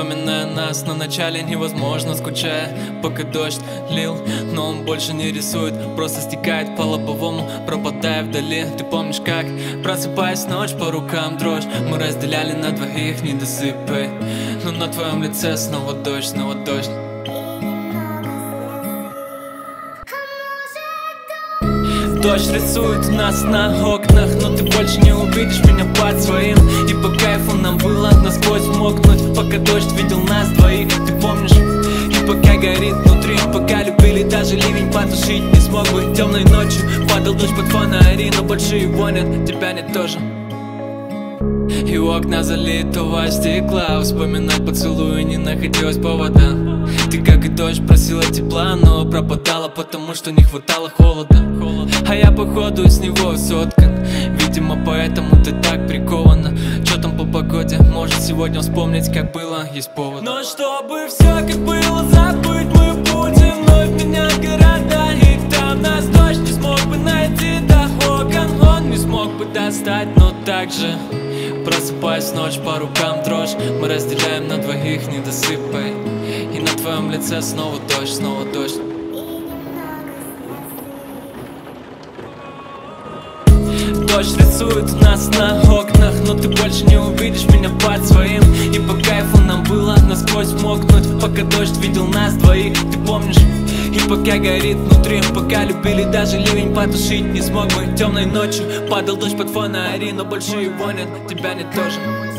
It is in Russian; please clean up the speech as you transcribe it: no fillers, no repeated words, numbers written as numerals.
Вспоминая нас, но вначале невозможно, скучая, пока дождь лил. Но он больше не рисует, просто стекает по лобовому, пропадая вдали. Ты помнишь как, просыпаясь ночь, по рукам дрожь. Мы разделяли на двоих недосыпы, но на твоем лице снова дождь, снова дождь. Дождь рисует нас на окнах, но ты больше не увидишь меня под своим. И по кайфу нам было насквозь мокнуть, пока дождь видел нас двоих, ты помнишь? И пока горит внутри, пока любили, даже ливень потушить не смог бы. Темной ночью падал дождь под фонари, но больше его нет, тебя нет тоже. И у окна залитого стекла вспоминать поцелуи не находилось повода. Ты, как и дождь, просила тепла, но пропадала, потому что не хватало холода. А я походу с него соткан, видимо поэтому ты так прикована. Чё там по погоде, может сегодня вспомнить как было, есть повод. Но чтобы все как было забыть, мы будем вновь менять города. И там нас дождь не смог бы найти до окон, он не смог бы достать, но так же. Просыпаясь ночь, по рукам дрожь. Мы разделяем на двоих, не досыпай. И на твоем лице снова дождь, снова дождь. Дождь рисует нас на окнах, но ты больше не увидишь меня под своим. И по кайфу нам было насквозь мокнуть, пока дождь видел нас двоих, ты помнишь? И пока горит внутри, пока любили, даже ливень потушить не смог бы. Темной ночью падал дождь под фонари, но больше его нет, тебя нет тоже.